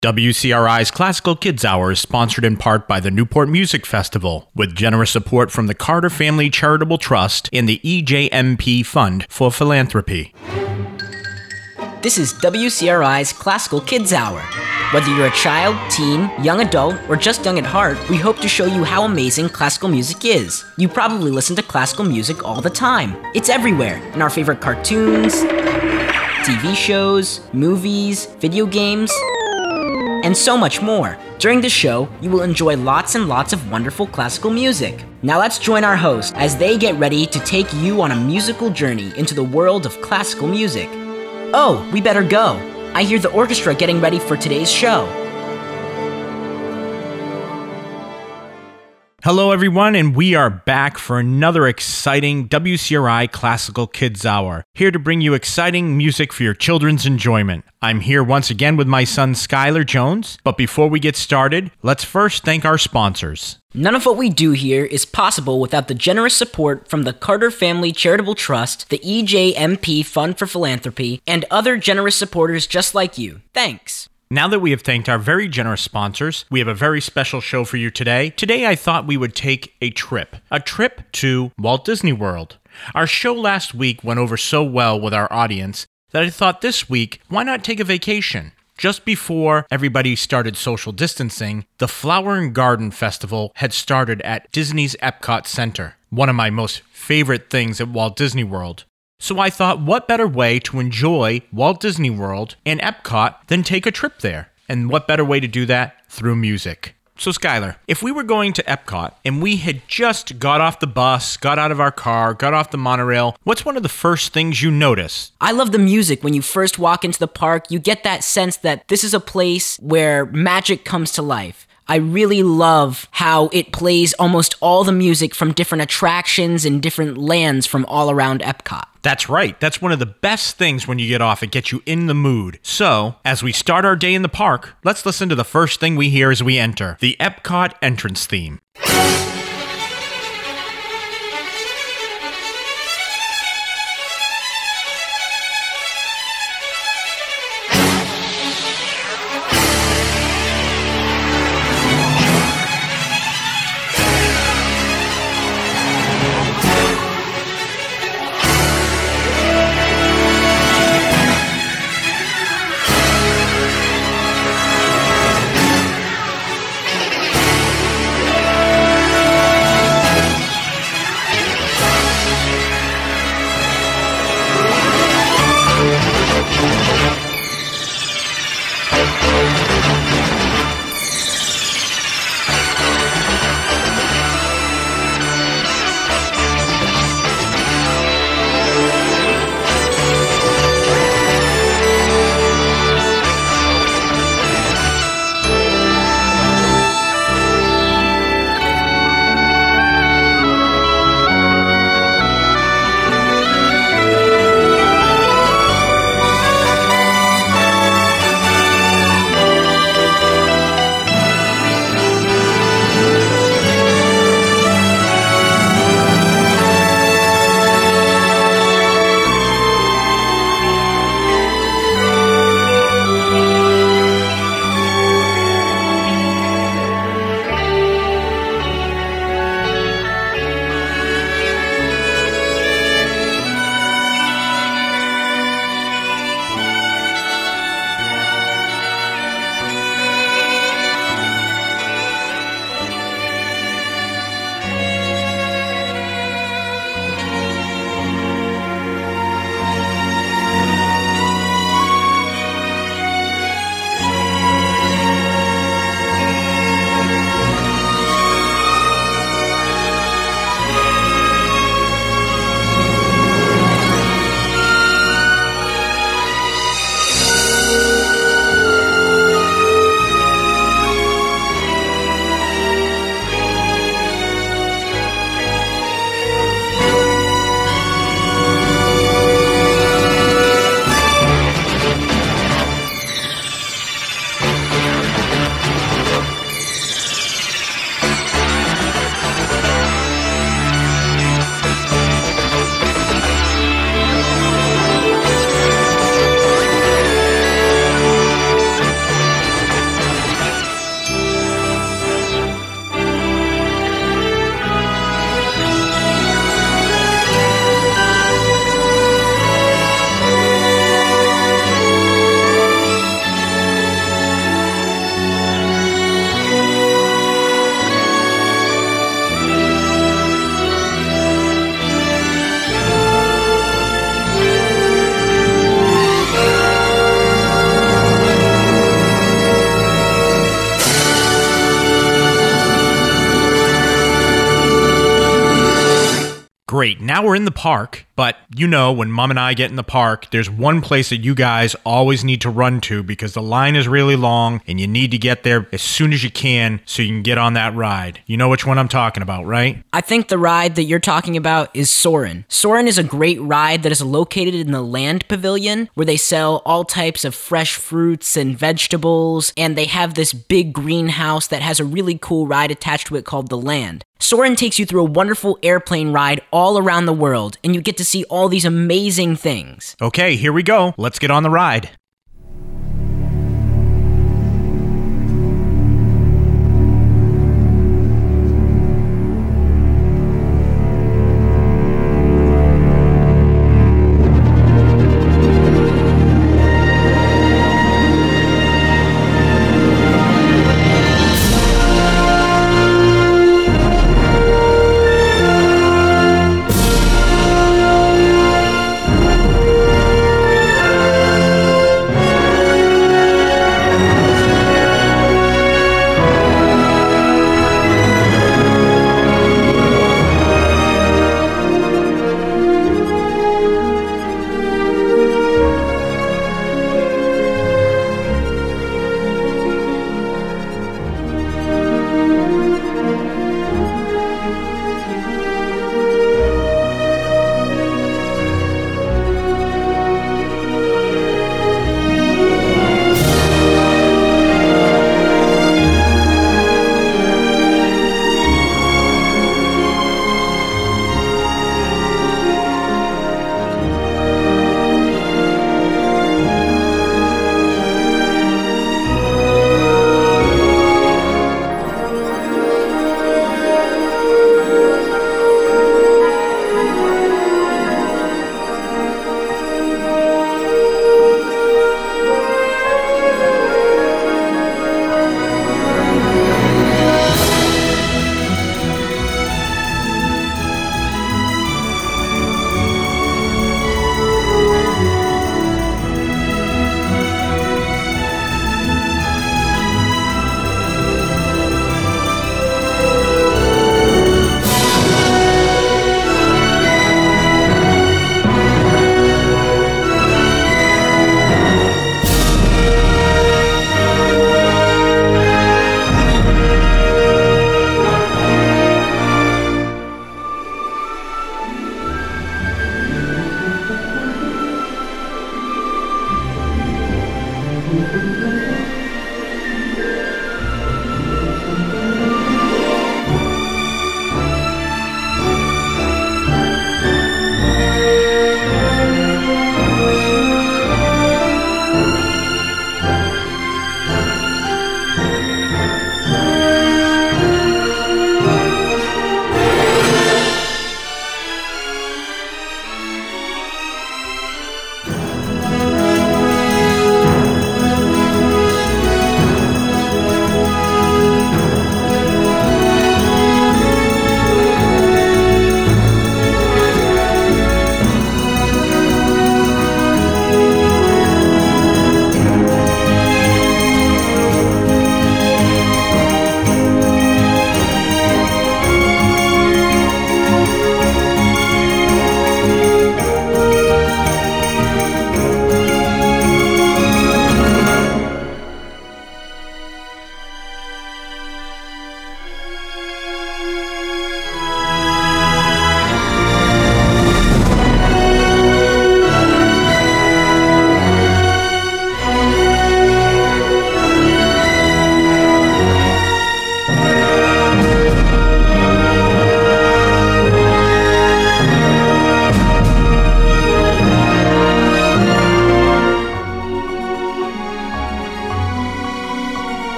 WCRI's Classical Kids Hour is sponsored in part by the Newport Music Festival, with generous support from the Carter Family Charitable Trust and the EJMP Fund for Philanthropy. This is WCRI's Classical Kids Hour. Whether you're a child, teen, young adult, or just young at heart, we hope to show you how amazing classical music is. You probably listen to classical music all the time. It's everywhere, in our favorite cartoons, TV shows, movies, video games, and so much more. During the show, you will enjoy lots and lots of wonderful classical music. Now let's join our hosts as they get ready to take you on a musical journey into the world of classical music. Oh, we better go. I hear the orchestra getting ready for today's show. Hello everyone, and we are back for another exciting WCRI Classical Kids Hour, here to bring you exciting music for your children's enjoyment. I'm here once again with my son Skylar Jones, but before we get started, let's first thank our sponsors. None of what we do here is possible without the generous support from the Carter Family Charitable Trust, the EJMP Fund for Philanthropy, and other generous supporters just like you. Thanks. Now that we have thanked our very generous sponsors, we have a very special show for you today. Today I thought we would take a trip to Walt Disney World. Our show last week went over so well with our audience that I thought this week, why not take a vacation? Just before everybody started social distancing, the Flower and Garden Festival had started at Disney's Epcot Center, one of my most favorite things at Walt Disney World. So I thought, what better way to enjoy Walt Disney World and Epcot than take a trip there? And what better way to do that? Through music. So Skylar, if we were going to Epcot and we had just got off the bus, got out of our car, got off the monorail, what's one of the first things you notice? I love the music. When you first walk into the park, you get that sense that this is a place where magic comes to life. I really love how it plays almost all the music from different attractions and different lands from all around Epcot. That's right. That's one of the best things when you get off. It gets you in the mood. So, as we start our day in the park, let's listen to the first thing we hear as we enter, the Epcot entrance theme. great. Now we're in the park, but you know, when Mom and I get in the park, there's one place that you guys always need to run to because the line is really long and you need to get there as soon as you can so you can get on that ride. You know which one I'm talking about, right? I think the ride that you're talking about is Soarin'. Soarin' is a great ride that is located in the Land Pavilion where they sell all types of fresh fruits and vegetables, and they have this big greenhouse that has a really cool ride attached to it called the Land. Soarin' takes you through a wonderful airplane ride all around the world, and you get to see all these amazing things. Okay, here we go. Let's get on the ride.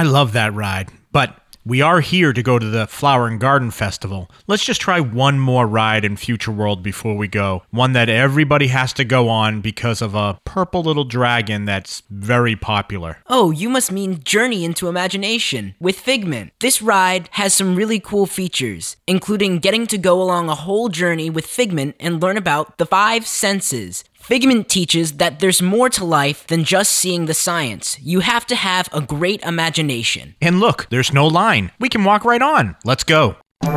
I love that ride. But we are here to go to the Flower and Garden Festival. Let's just try one more ride in Future World before we go. One that everybody has to go on because of a purple little dragon that's very popular. Oh, you must mean Journey into Imagination with Figment. This ride has some really cool features, including getting to go along a whole journey with Figment and learn about the 5 senses. Figment teaches that there's more to life than just seeing the science. You have to have a great imagination. And look, there's no line. We can walk right on. Let's go.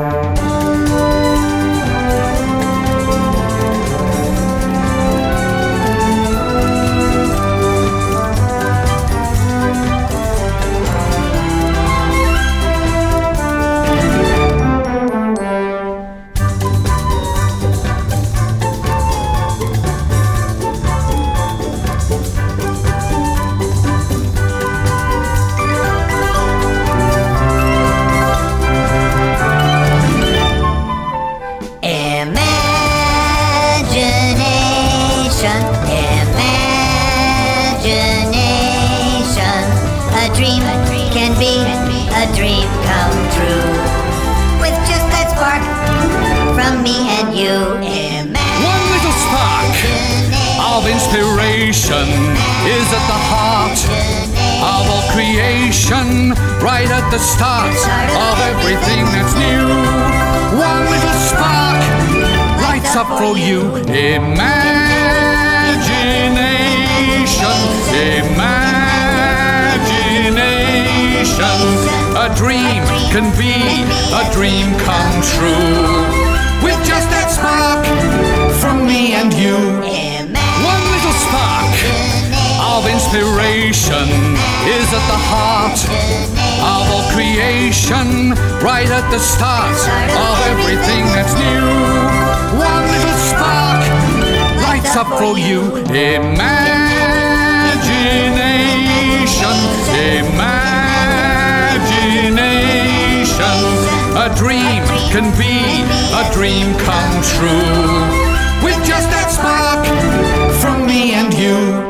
Inspiration is at the heart of all creation, right at the start of everything that's new. One little spark lights up for you. Imagination, imagination. A dream can be a dream come true with just that spark from me and you. One little spark of inspiration is at the heart of all creation, right at the start of everything that's new. One little spark lights up for you. Imagination, imagination. A dream can be a dream come true with just that spark from me and you.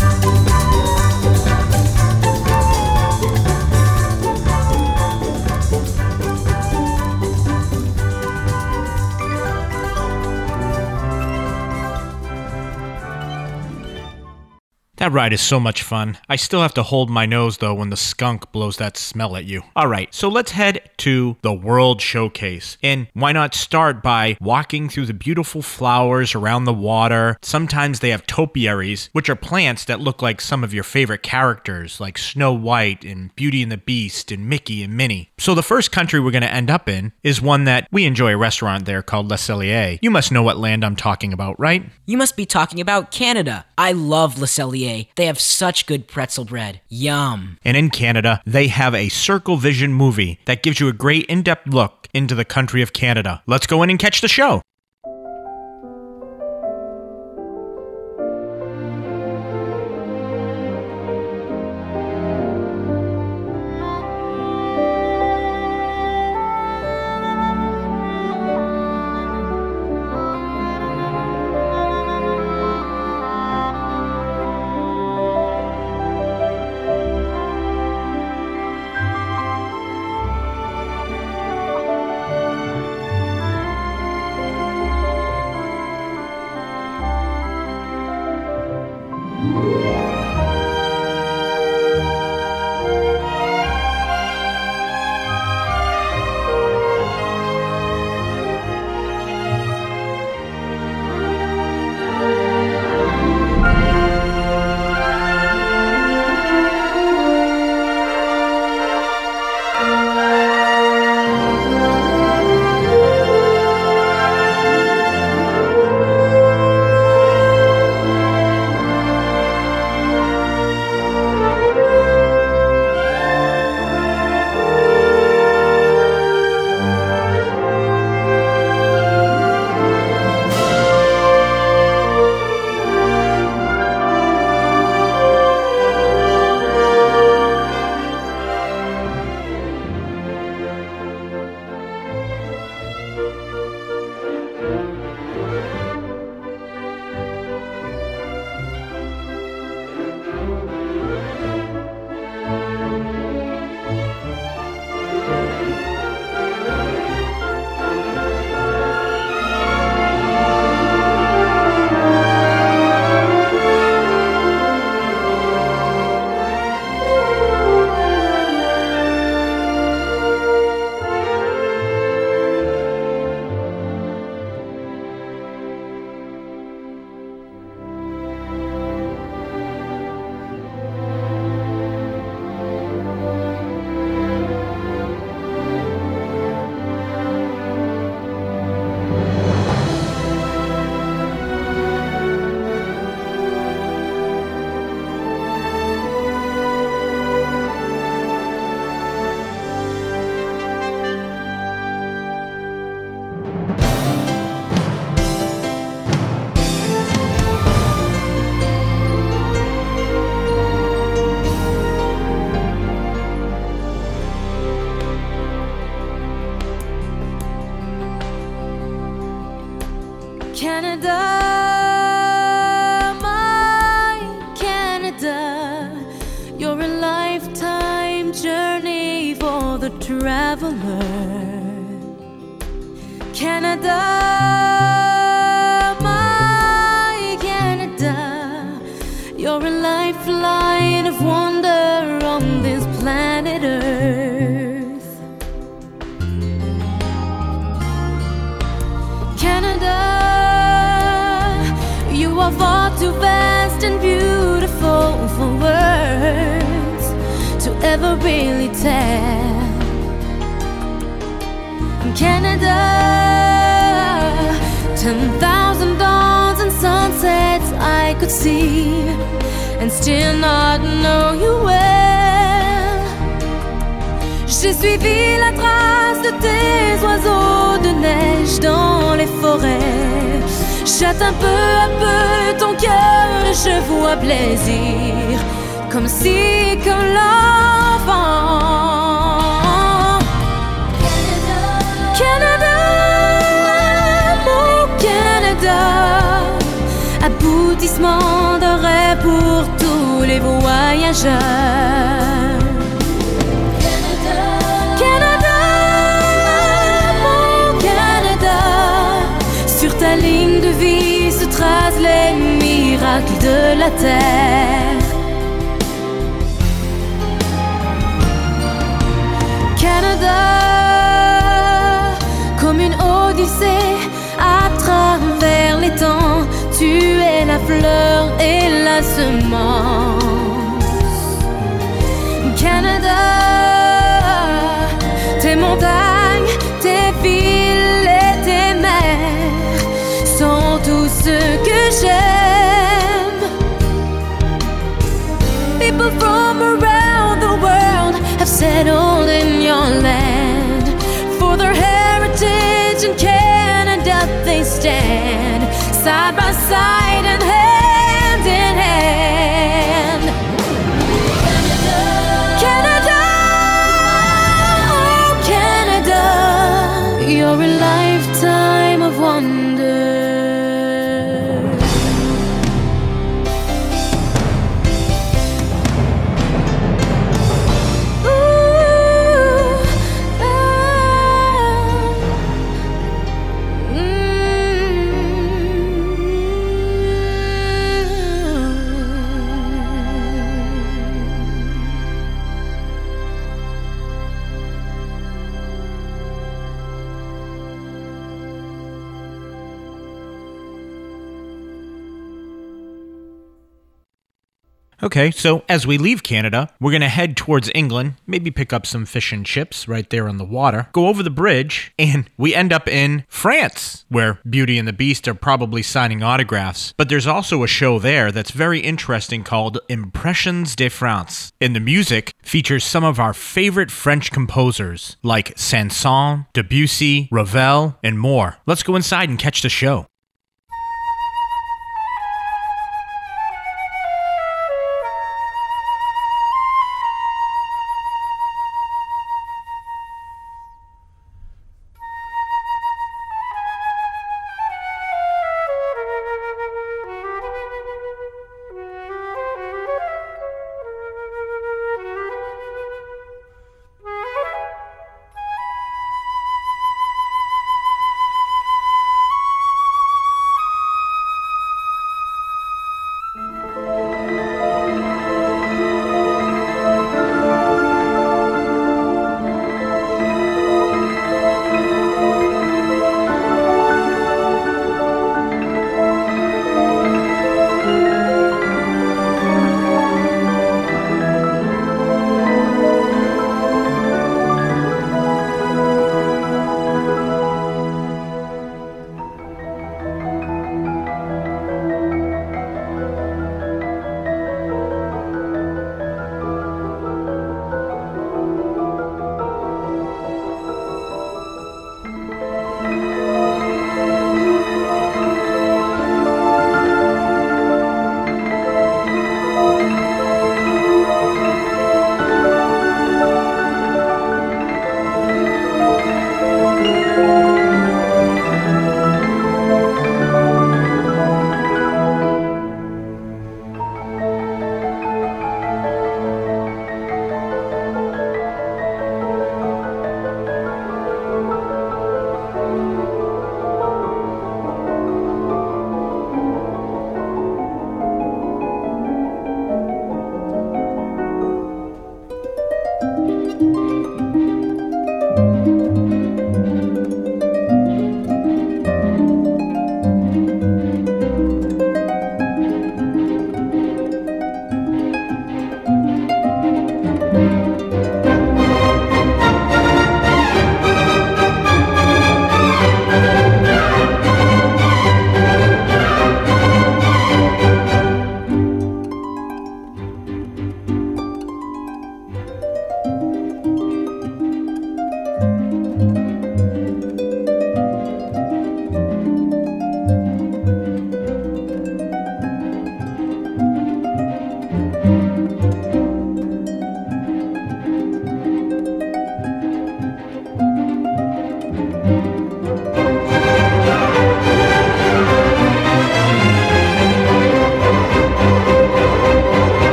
That ride is so much fun. I still have to hold my nose, though, when the skunk blows that smell at you. All right, so let's head to the World Showcase. And why not start by walking through the beautiful flowers around the water? Sometimes they have topiaries, which are plants that look like some of your favorite characters, like Snow White and Beauty and the Beast and Mickey and Minnie. So the first country we're going to end up in is one that we enjoy a restaurant there called Le Cellier. You must know what land I'm talking about, right? You must be talking about Canada. I love Le Cellier. They have such good pretzel bread. Yum. And in Canada, they have a Circle Vision movie that gives you a great in-depth look into the country of Canada. Let's go in and catch the show. Canada, my Canada, you're a lifetime journey for the traveler. Canada, my Canada, you're a lifeline of wonder on this planet Earth. Canada, you are far too vast and beautiful for words to ever really tell. Canada, 10,000 dawns and sunsets I could see and still not know you well. J'ai suivi la trace de tes oiseaux de neige dans les forêts. J'atteins peu à peu ton cœur et je vois plaisir, comme si que l'enfant. Canada, mon Canada, aboutissement de rêve pour tous les voyageurs. Canada, mon Canada, sur ta ligne de vie se tracent les miracles de la terre. Canada, comme une odyssée à travers les temps, tu es la fleur et la semence. Canada, tes montagnes, tes villes et tes mers sont tout ce que j'aime. People from around the world have settled in your land. For their heritage in Canada they stand, side by side and hand in hand. Canada, oh Canada, you're a lifetime of wonder. Okay, so as we leave Canada, we're going to head towards England, maybe pick up some fish and chips right there on the water, go over the bridge, and we end up in France, where Beauty and the Beast are probably signing autographs. But there's also a show there that's very interesting called Impressions de France. And the music features some of our favorite French composers, like Saint-Saëns, Debussy, Ravel, and more. Let's go inside and catch the show.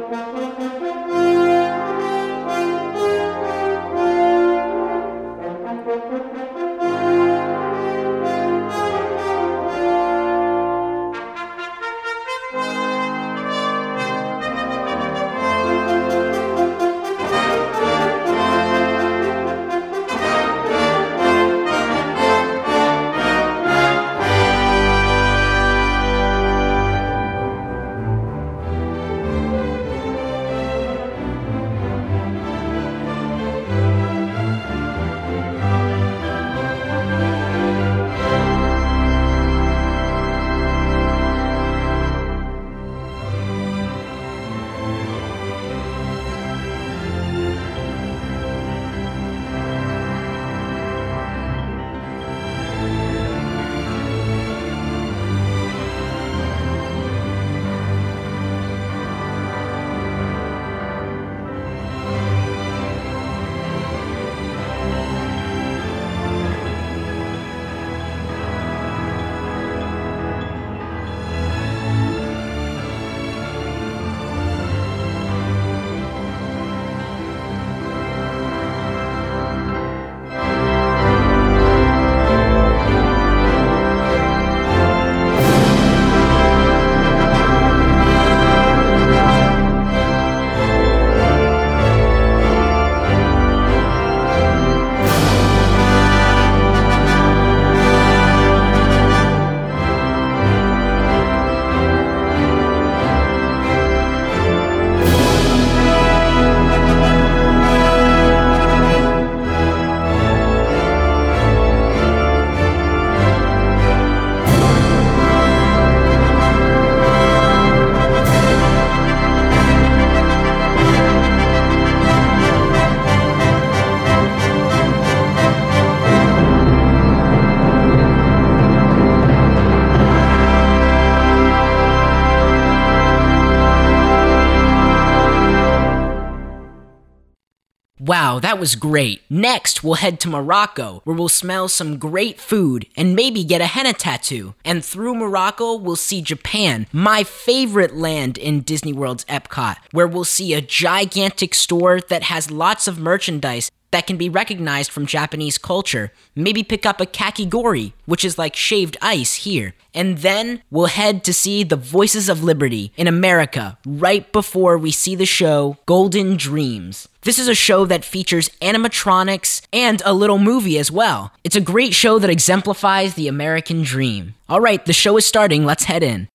Wow, that was great. Next, we'll head to Morocco, where we'll smell some great food and maybe get a henna tattoo. And through Morocco, we'll see Japan, my favorite land in Disney World's Epcot, where we'll see a gigantic store that has lots of merchandise that can be recognized from Japanese culture. Maybe pick up a kakigori, which is like shaved ice here. And then we'll head to see the Voices of Liberty in America right before we see the show Golden Dreams. This is a show that features animatronics and a little movie as well. It's a great show that exemplifies the American dream. All right, the show is starting. Let's head in.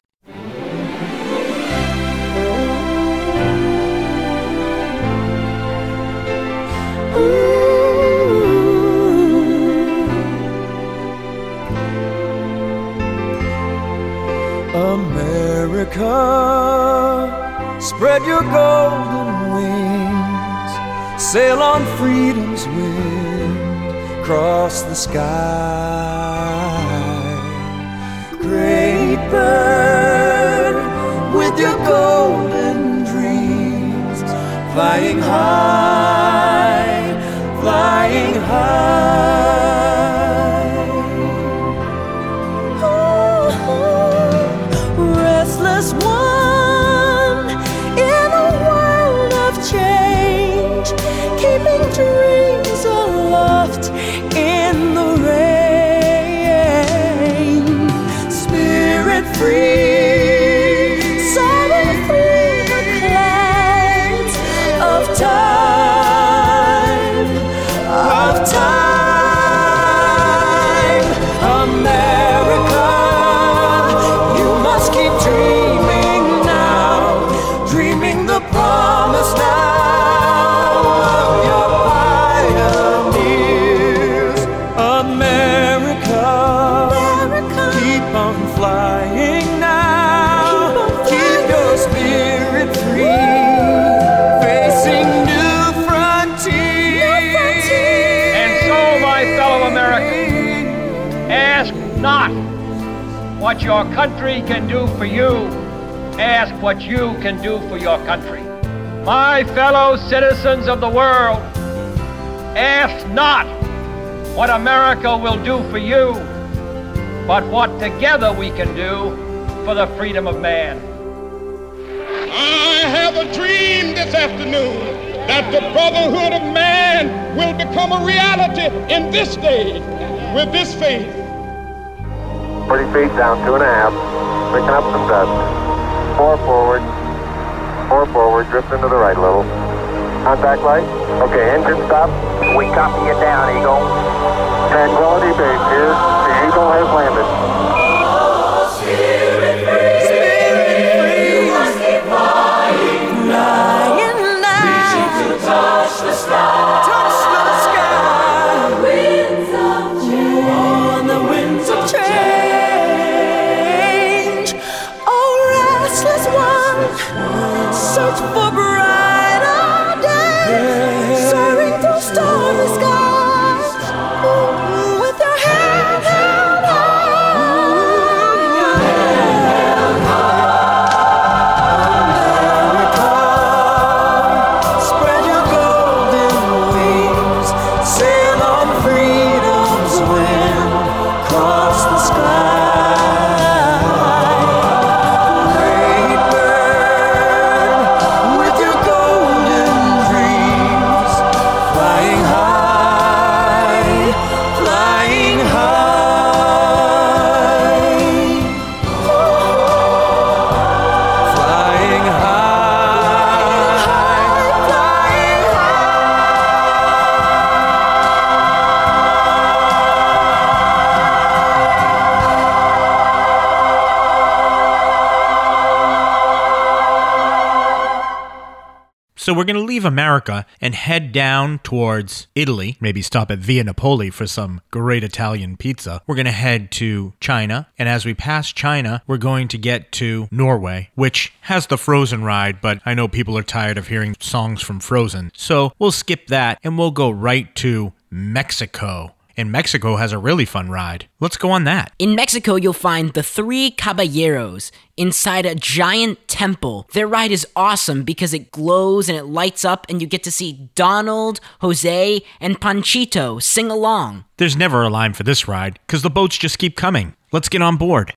America, spread your golden wings, sail on freedom's wind, cross the sky. Great bird, with your golden dreams, flying high, flying high. Restless one in a world of change, keeping dreams aloft in the rain. Spirit free, soaring through the clouds of time, of time. America, you must keep dreaming now, dreaming the promise now of your pioneers. America, keep on flying now, keep your spirit free, facing new frontiers. And so, my fellow Americans, ask not what your country can do for you, ask what you can do for your country. My fellow citizens of the world, ask not what America will do for you, but what together we can do for the freedom of man. I have a dream this afternoon that the brotherhood of man will become a reality in this day with this faith. 40 feet down, 2.5. Picking up some dust. 4 forward. 4 forward. Drift into the right a little. Contact light. Okay, engine stop. We copy you down, Eagle. Tranquility Base here. The Eagle has landed. Spirit free. We must keep flying. Flying now. Reaching to touch the sky. Touch the sky. Winds of change. On the winds of change. Oh, restless one. Search for brighter days. Soaring through stormy skies. With your hand held high. Spread your golden wings, sail on freedom's wind, cross the sky. Great bird, with your golden dreams, flying high, flying high, flying high, flying So we're going to leave America and head down towards Italy, maybe stop at Via Napoli for some great Italian pizza. We're going to head to China, and as we pass China, we're going to get to Norway, which has the Frozen ride, but I know people are tired of hearing songs from Frozen. So we'll skip that, and we'll go right to Mexico. And Mexico has a really fun ride. Let's go on that. In Mexico, you'll find the Three Caballeros inside a giant temple. Their ride is awesome because it glows and it lights up, and you get to see Donald, Jose, and Panchito sing along. There's never a line for this ride, because the boats just keep coming. Let's get on board.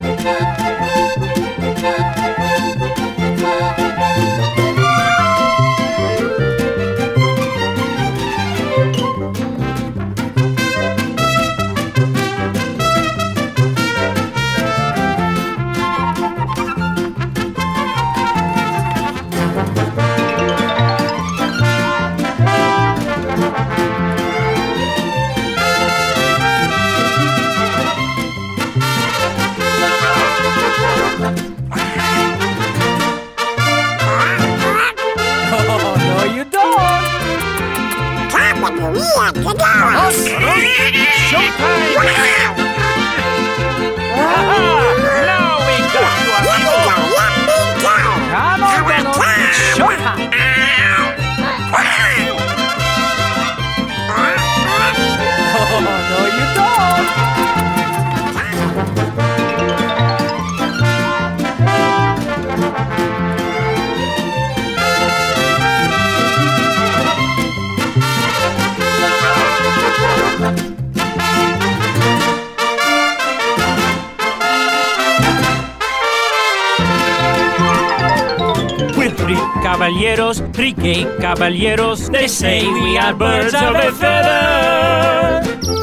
Three gay caballeros, they say we are birds of a feather.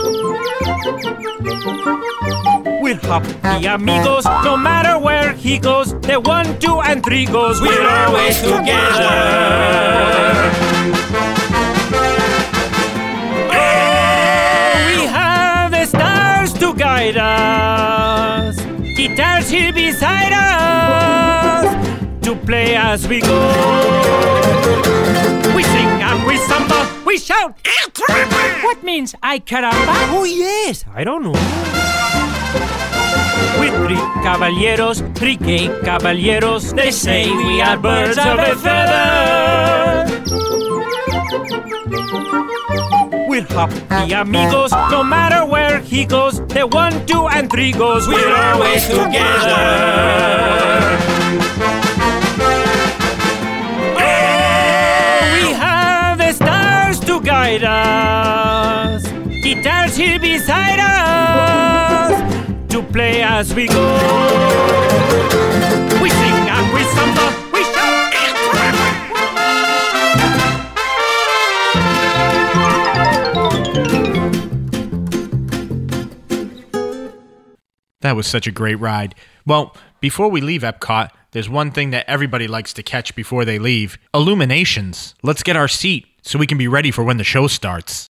We're happy amigos, no matter where he goes. The 1, 2, and 3 goes, we're always together. Oh, we have the stars to guide us, guitars here beside us, to play as we go. We sing and we samba, we shout. What means ay caramba? Oh yes, I don't know. With 3 caballeros, 3 gay caballeros, they say we are birds of a feather. We're happy amigos, no matter where he goes. The 1, 2, and 3 goes, we're always together. Guide us, guitars here beside us, to play as we go. We sing and we samba, we shout. That was such a great ride. Well, before we leave Epcot, there's one thing that everybody likes to catch before they leave. Illuminations. Let's get our seat so we can be ready for when the show starts.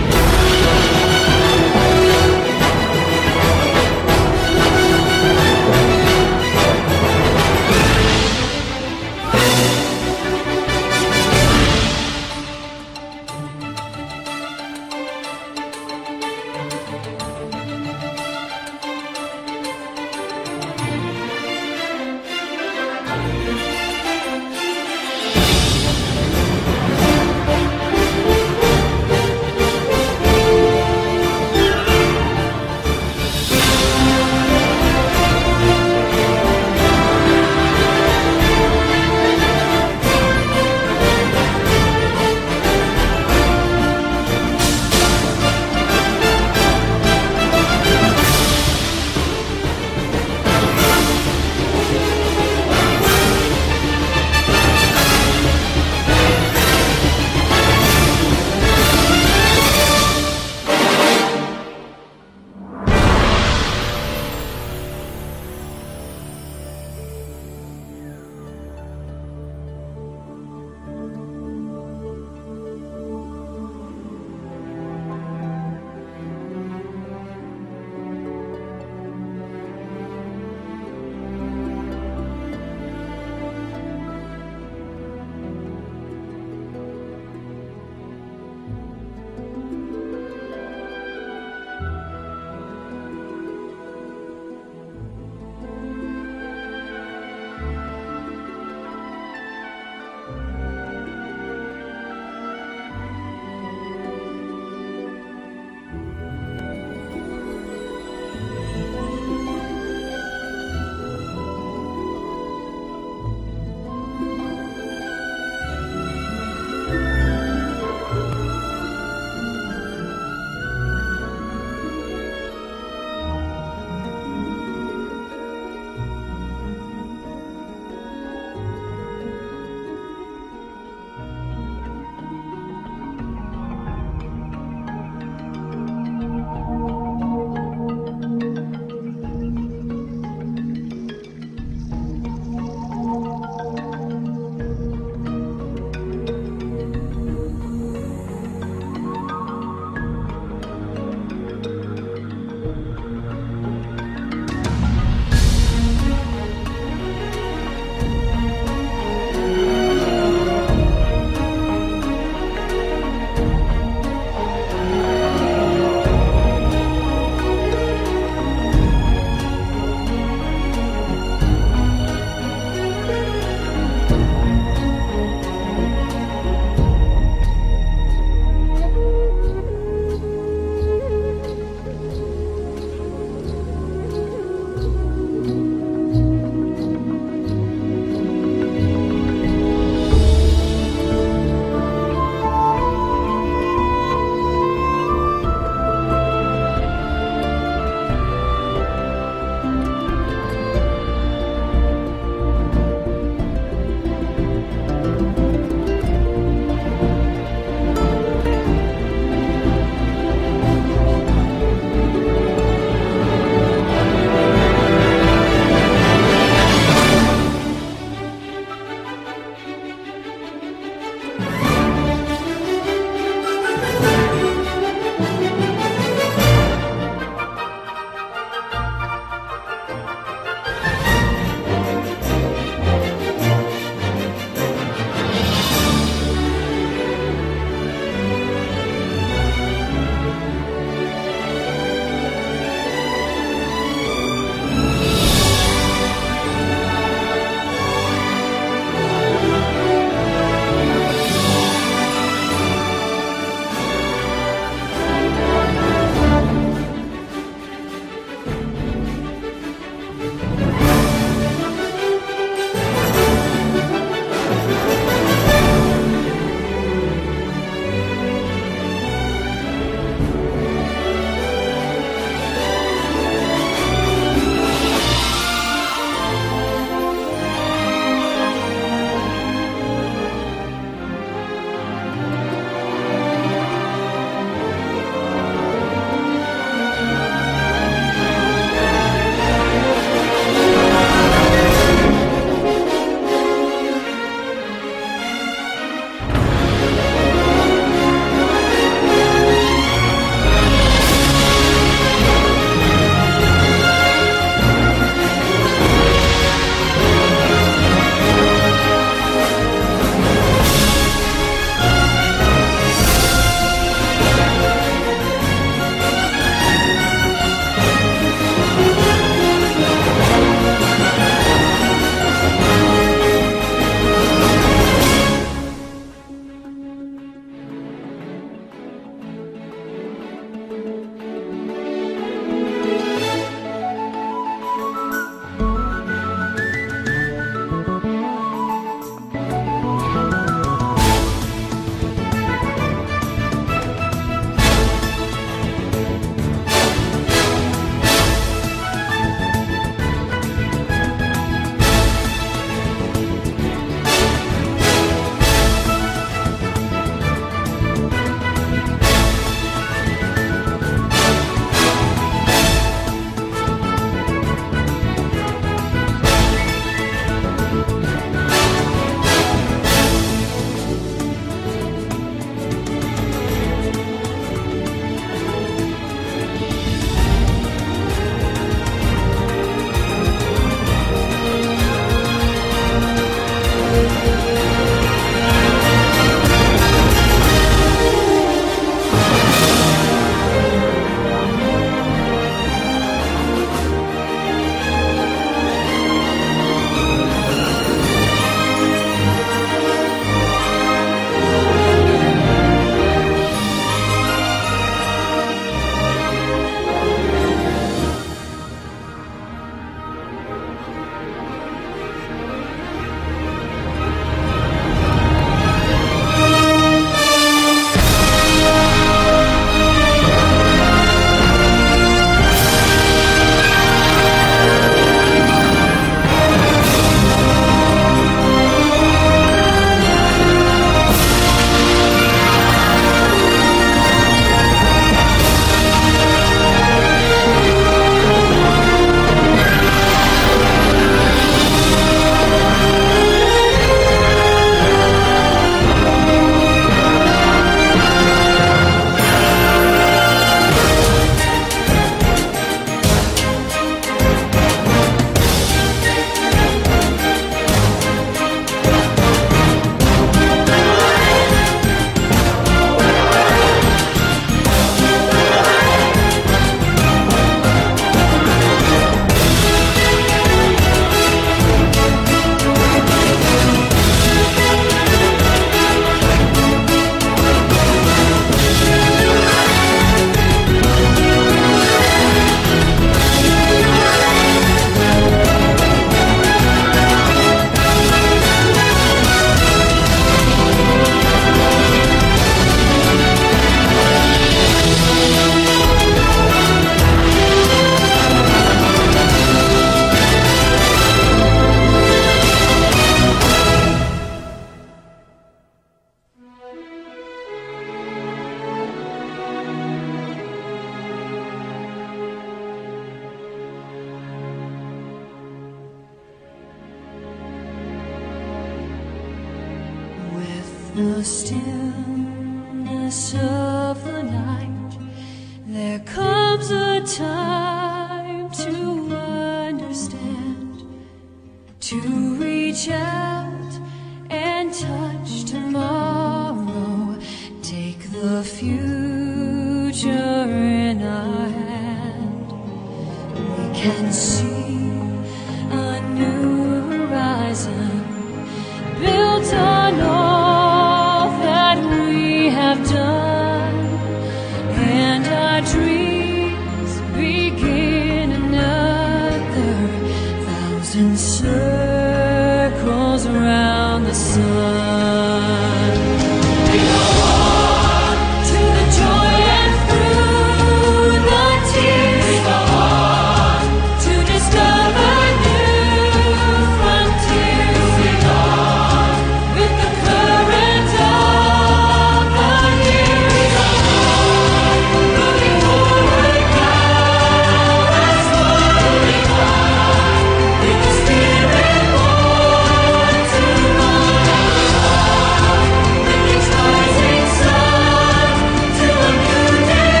the stillness of the night, there comes a time to understand, to reach out and touch tomorrow, take the future in our hand. We can see a new horizon built on all that we have done, and our dreams begin another thousand circles around the sun. We go on to the joy and through the tears. We go on to discover new frontiers. We go on with the current of the years. We go on moving forward now and slowly on with the spirit born to run on, lifting stars and sun to a new day.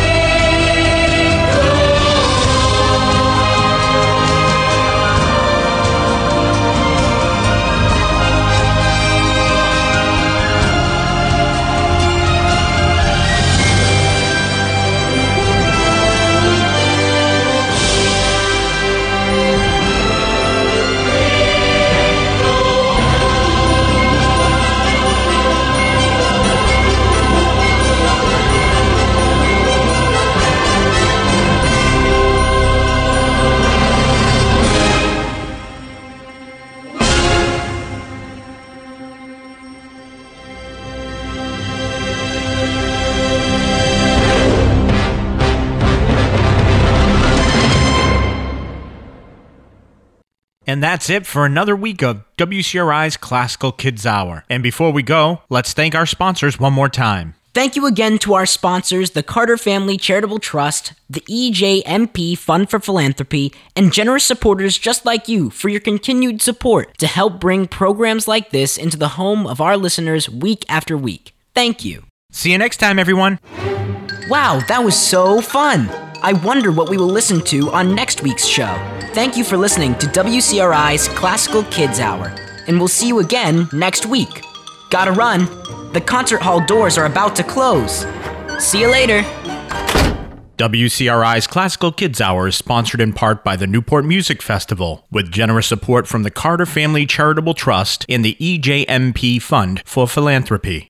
And that's it for another week of WCRI's Classical Kids Hour. And before we go, let's thank our sponsors one more time. Thank you again to our sponsors, the Carter Family Charitable Trust, the EJMP Fund for Philanthropy, and generous supporters just like you for your continued support to help bring programs like this into the home of our listeners week after week. Thank you. See you next time, everyone. Wow, that was so fun! I wonder what we will listen to on next week's show. Thank you for listening to WCRI's Classical Kids Hour, and we'll see you again next week. Gotta run. The concert hall doors are about to close. See you later. WCRI's Classical Kids Hour is sponsored in part by the Newport Music Festival, with generous support from the Carter Family Charitable Trust and the EJMP Fund for Philanthropy.